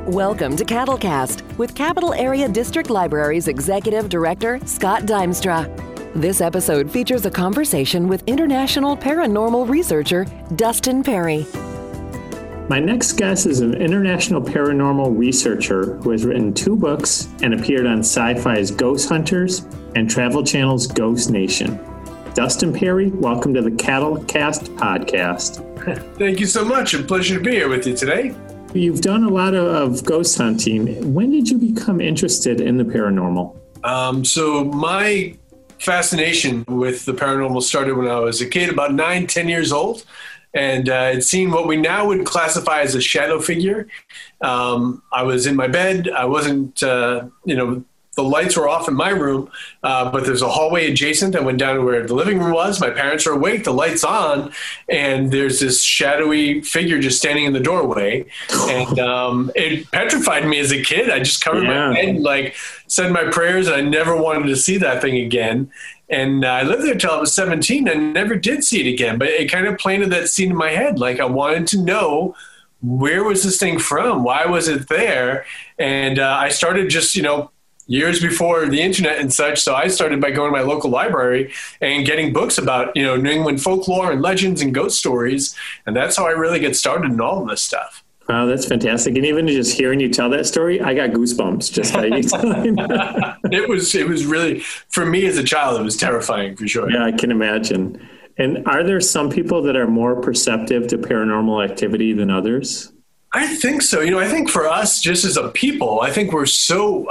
Welcome to Cattlecast with Capital Area District Library's Executive Director, Scott Dimstra. This episode features a conversation with international paranormal researcher, Dustin Pari. My next guest is an international paranormal researcher who has written 2 books and appeared on Sci-Fi's Ghost Hunters and Travel Channel's Ghost Nation. Dustin Pari, welcome to the Cattlecast podcast. Thank you so much. A pleasure to be here with you today. You've done a lot of ghost hunting. When did you become interested in the paranormal? So my fascination with the paranormal started when I was a kid, about 9-10 years old. And I'd seen what we now would classify as a shadow figure. I was in my bed. I wasn't, the lights were off in my room, but there's a hallway adjacent. I went down to where the living room was. My parents are awake, the light's on, and there's this shadowy figure just standing in the doorway. And it petrified me as a kid. I just covered my head, said my prayers, and I never wanted to see that thing again. And I lived there until I was 17 and never did see it again. But it kind of planted that seed in my head. Like, I wanted to know, where was this thing from? Why was it there? And I started just, years before the internet and such. So I started by going to my local library and getting books about, New England folklore and legends and ghost stories. And that's how I really get started in all of this stuff. Wow, that's fantastic. And even just hearing you tell that story, I got goosebumps just by you telling that. It was really, for me as a child, it was terrifying for sure. Yeah, I can imagine. And are there some people that are more perceptive to paranormal activity than others? I think so. I think for us, just as a people, I think we're so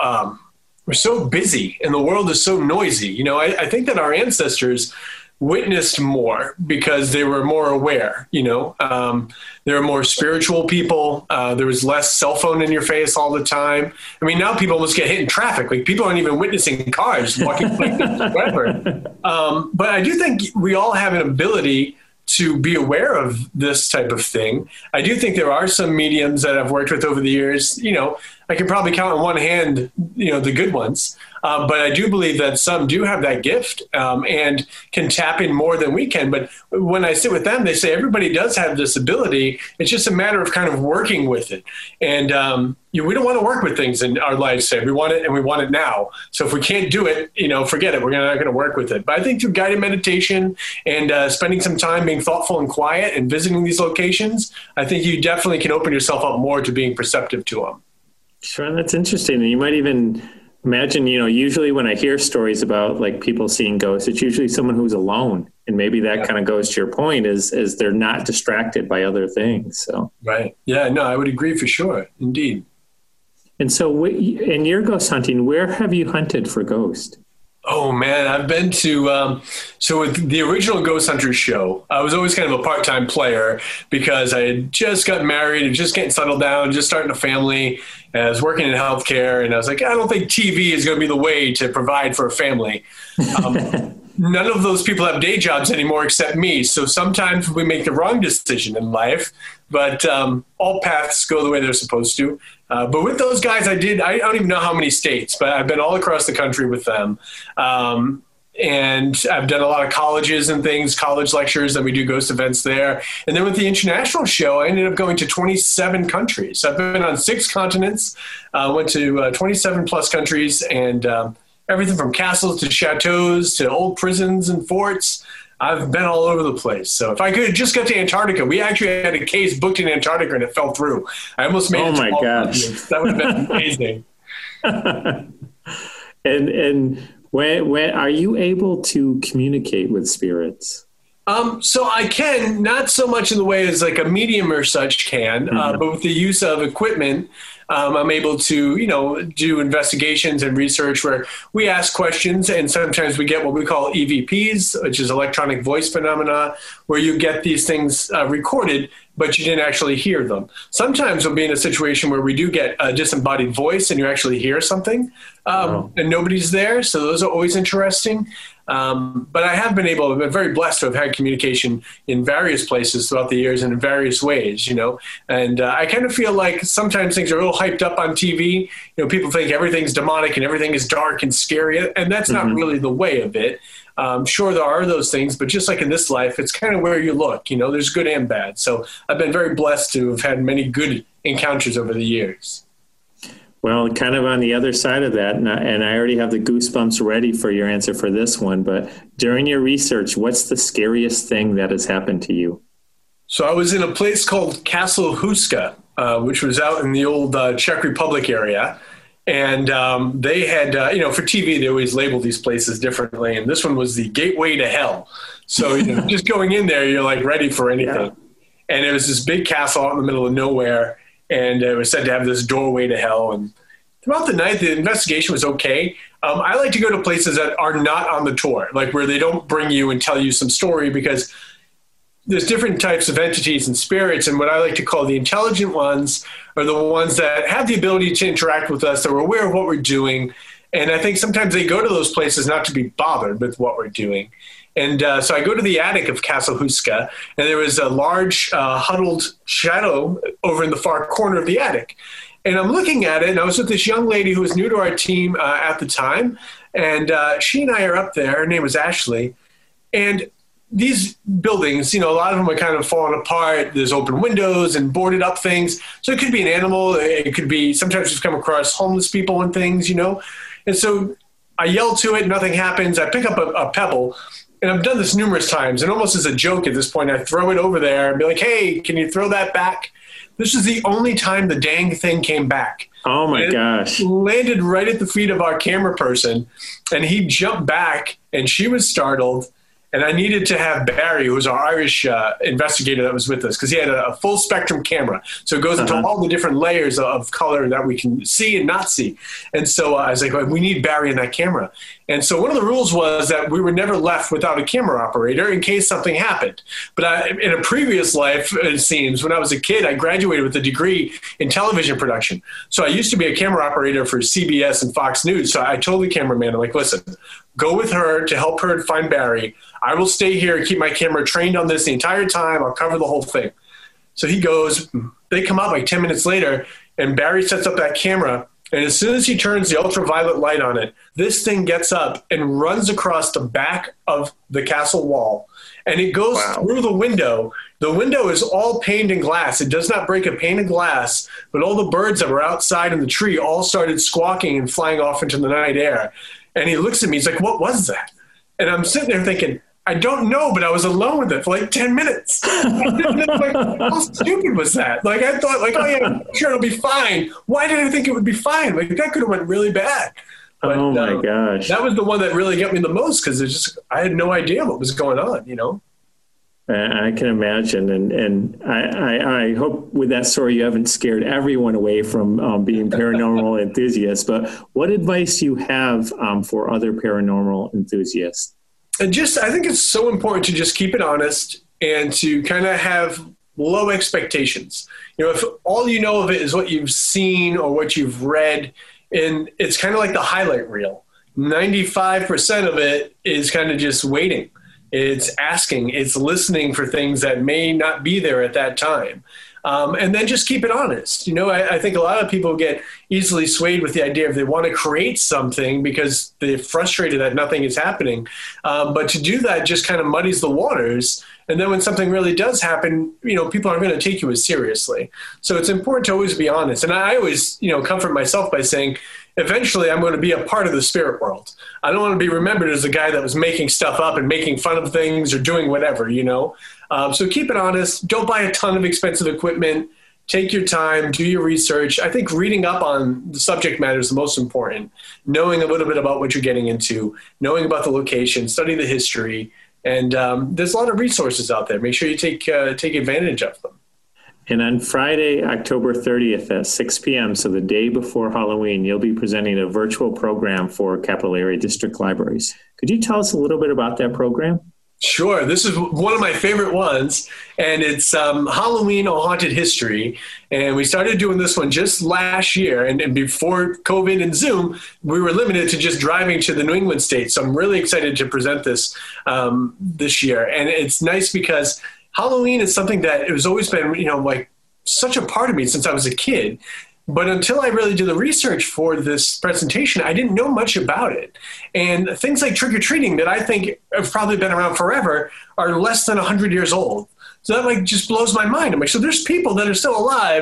busy and the world is so noisy. I think that our ancestors witnessed more because they were more aware, they were more spiritual people. There was less cell phone in your face all the time. I mean, now people almost get hit in traffic. Like, people aren't even witnessing cars walking whatever. But I do think we all have an ability to be aware of this type of thing. I do think there are some mediums that I've worked with over the years. I can probably count on one hand, the good ones. But I do believe that some do have that gift and can tap in more than we can. But when I sit with them, they say everybody does have this ability. It's just a matter of kind of working with it. And we don't want to work with things in our lives. Say we want it and we want it now. So if we can't do it, forget it. We're not going to work with it. But I think through guided meditation and spending some time being thoughtful and quiet and visiting these locations, I think you definitely can open yourself up more to being perceptive to them. Sure, that's interesting. And you might even imagine, usually when I hear stories about people seeing ghosts, it's usually someone who's alone. And maybe that kind of goes to your point is they're not distracted by other things. So right. Yeah, no, I would agree for sure. Indeed. And so in your ghost hunting, where have you hunted for ghosts? Oh, man, I've been to, so with the original Ghost Hunters show, I was always kind of a part-time player because I had just gotten married and just getting settled down, just starting a family. And I was working in healthcare, and I was like, I don't think TV is going to be the way to provide for a family. None of those people have day jobs anymore except me. So sometimes we make the wrong decision in life, but all paths go the way they're supposed to. But with those guys, I don't even know how many states, but I've been all across the country with them. And I've done a lot of colleges and things, college lectures, and we do ghost events there. And then with the international show, I ended up going to 27 countries. I've been on 6 continents, went to 27 plus countries, and everything from castles to chateaus to old prisons and forts. I've been all over the place. So if I could just get to Antarctica, we actually had a case booked in Antarctica and it fell through. I almost made it. Oh my gosh. That would have been amazing. And when are you able to communicate with spirits? So I can, not so much in the way as like a medium or such can, but with the use of equipment, I'm able to, do investigations and research where we ask questions, and sometimes we get what we call EVPs, which is electronic voice phenomena, where you get these things recorded, but you didn't actually hear them. Sometimes we'll be in a situation where we do get a disembodied voice and you actually hear something and nobody's there. So those are always interesting. But I have I've been very blessed to have had communication in various places throughout the years and in various ways, and I kind of feel like sometimes things are a little hyped up on TV. People think everything's demonic and everything is dark and scary, and that's not really the way of it. Sure, there are those things, but just like in this life, it's kind of where you look, there's good and bad. So I've been very blessed to have had many good encounters over the years. Well, kind of on the other side of that, and I already have the goosebumps ready for your answer for this one, but during your research, what's the scariest thing that has happened to you? So I was in a place called Castle Huska, which was out in the old Czech Republic area. And they had, for TV, they always label these places differently. And this one was the gateway to hell. So just going in there, you're like ready for anything. Yeah. And it was this big castle out in the middle of nowhere. And it was said to have this doorway to hell. And throughout the night, the investigation was okay. I like to go to places that are not on the tour, like where they don't bring you and tell you some story, because there's different types of entities and spirits. And what I like to call the intelligent ones are the ones that have the ability to interact with us, that are aware of what we're doing. And I think sometimes they go to those places not to be bothered with what we're doing. And so I go to the attic of Castle Huska, and there was a large huddled shadow over in the far corner of the attic. And I'm looking at it, and I was with this young lady who was new to our team at the time. And she and I are up there. Her name was Ashley. And these buildings, a lot of them are kind of falling apart. There's open windows and boarded up things. So it could be an animal. It could be, sometimes we've come across homeless people and things, And so I yell to it, nothing happens. I pick up a pebble, and I've done this numerous times, and almost as a joke at this point, I throw it over there and be like, hey, can you throw that back? This is the only time the dang thing came back. Oh my gosh. Landed right at the feet of our camera person, and he jumped back, and she was startled. And I needed to have Barry, who was our Irish investigator that was with us, because he had a full spectrum camera. So it goes into all the different layers of color that we can see and not see. And so I was like, we need Barry in that camera. And so one of the rules was that we were never left without a camera operator in case something happened. But in a previous life, it seems, when I was a kid, I graduated with a degree in television production. So I used to be a camera operator for CBS and Fox News. So I told the cameraman, I'm like, listen, go with her to help her find Barry. I will stay here and keep my camera trained on this the entire time. I'll cover the whole thing. So he goes, they come out like 10 minutes later, and Barry sets up that camera. And as soon as he turns the ultraviolet light on it, this thing gets up and runs across the back of the castle wall. And it goes through the window. The window is all paned in glass. It does not break a pane of glass, but all the birds that were outside in the tree all started squawking and flying off into the night air. And he looks at me, he's like, what was that? And I'm sitting there thinking, I don't know, but I was alone with it for like 10 minutes. Like, how stupid was that? Like, I thought, like, oh yeah, I'm sure it'll be fine. Why did I think it would be fine? Like, that could have went really bad. But, oh my gosh. That was the one that really got me the most, because I had no idea what was going on, I can imagine. And I hope with that story you haven't scared everyone away from being paranormal enthusiasts. But what advice do you have for other paranormal enthusiasts? And I think it's so important to just keep it honest and to kind of have low expectations. If all you know of it is what you've seen or what you've read, and it's kind of like the highlight reel. 95% of it is kind of just waiting. It's asking, it's listening for things that may not be there at that time. And then just keep it honest. I think a lot of people get easily swayed with the idea of they want to create something because they're frustrated that nothing is happening. But to do that just kind of muddies the waters. And then when something really does happen, people aren't going to take you as seriously. So it's important to always be honest. And I always, comfort myself by saying, eventually I'm going to be a part of the spirit world. I don't want to be remembered as the guy that was making stuff up and making fun of things or doing whatever, So keep it honest. Don't buy a ton of expensive equipment. Take your time, do your research. I think reading up on the subject matter is the most important. Knowing a little bit about what you're getting into, knowing about the location, study the history. And there's a lot of resources out there. Make sure you take advantage of them. And on Friday, October 30th at 6 p.m., so the day before Halloween, you'll be presenting a virtual program for Capital Area District Libraries. Could you tell us a little bit about that program? Sure. This is one of my favorite ones, and it's Halloween, A Haunted History. And we started doing this one just last year, and before COVID and Zoom, we were limited to just driving to the New England states. So I'm really excited to present this this year. And it's nice because Halloween is something that it has always been, like such a part of me since I was a kid. But until I really did the research for this presentation, I didn't know much about it. And things like trick-or-treating that I think have probably been around forever are less than 100 years old. So that just blows my mind. I'm like, so there's people that are still alive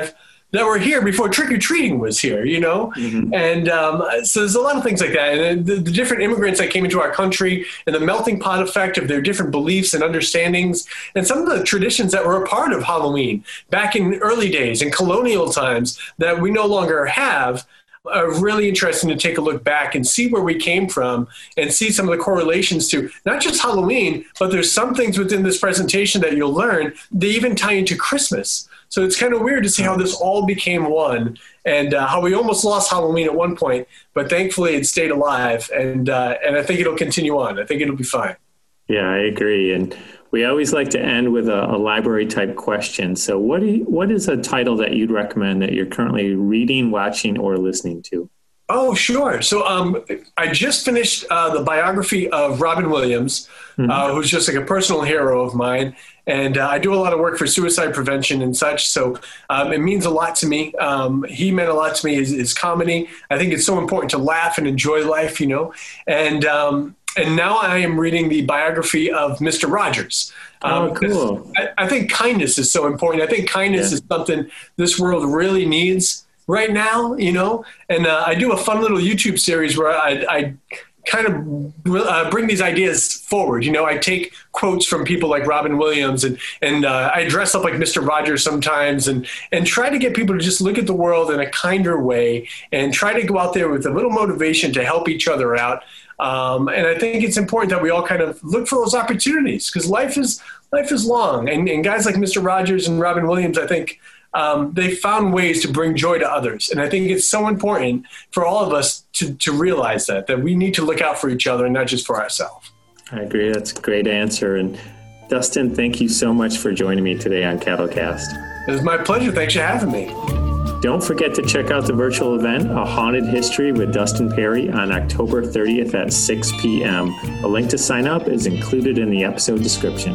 that were here before trick-or-treating was here, you know? Mm-hmm. And so there's a lot of things like that. And the different immigrants that came into our country and the melting pot effect of their different beliefs and understandings and some of the traditions that were a part of Halloween back in early days and colonial times that we no longer have are really interesting to take a look back and see where we came from and see some of the correlations to not just Halloween, but there's some things within this presentation that you'll learn, they even tie into Christmas. So it's kind of weird to see how this all became one and how we almost lost Halloween at one point, but thankfully it stayed alive. And I think it'll continue on. I think it'll be fine. Yeah, I agree. And we always like to end with a library type question. So what is a title that you'd recommend that you're currently reading, watching, or listening to? Oh, sure. So I just finished the biography of Robin Williams, who's just like a personal hero of mine. And I do a lot of work for suicide prevention and such. So it means a lot to me. He meant a lot to me, his comedy. I think it's so important to laugh and enjoy life, you know. And now I am reading the biography of Mr. Rogers. Cool. I think kindness is so important. I think kindness is something this world really needs right now, you know. And I do a fun little YouTube series where I kind of bring these ideas forward. You know, I take quotes from people like Robin Williams and I dress up like Mr. Rogers sometimes and try to get people to just look at the world in a kinder way and try to go out there with a little motivation to help each other out. And I think it's important that we all kind of look for those opportunities because life is long. And guys like Mr. Rogers and Robin Williams, I think, they found ways to bring joy to others. And I think it's so important for all of us to realize that we need to look out for each other and not just for ourselves. I agree. That's a great answer. And Dustin, thank you so much for joining me today on Cattlecast. It was my pleasure. Thanks for having me. Don't forget to check out the virtual event, A Haunted History with Dustin Pari, on October 30th at 6 p.m. A link to sign up is included in the episode description.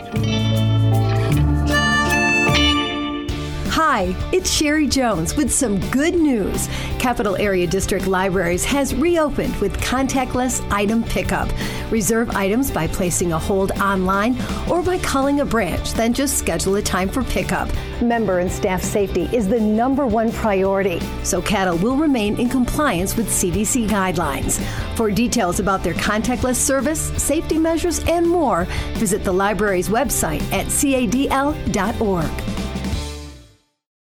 Hi, it's Sherry Jones with some good news. Capital Area District Libraries has reopened with contactless item pickup. Reserve items by placing a hold online or by calling a branch, then just schedule a time for pickup. Member and staff safety is the #1 priority, so Cattle will remain in compliance with CDC guidelines. For details about their contactless service, safety measures, and more, visit the library's website at cadl.org.